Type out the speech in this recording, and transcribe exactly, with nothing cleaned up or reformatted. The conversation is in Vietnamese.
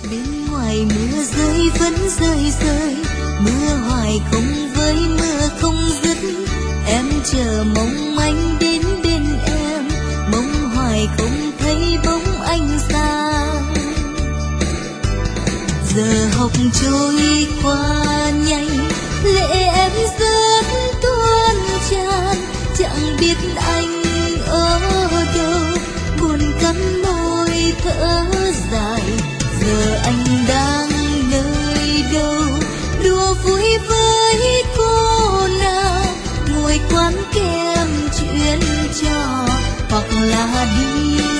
Bên ngoài mưa rơi vẫn rơi rơi, mưa hoài không với mưa không dứt. Em chờ mong anh đến bên em, mong hoài không thấy bóng anh xa. Giờ học trôi qua nhanh, lệ em rớt tuôn tràn, chẳng biết anh ở đâu, buồn cắn môi thở dài. Giờ anh đang nơi đâu, đùa vui với cô nào, ngồi quán kem chuyện trò hoặc là đi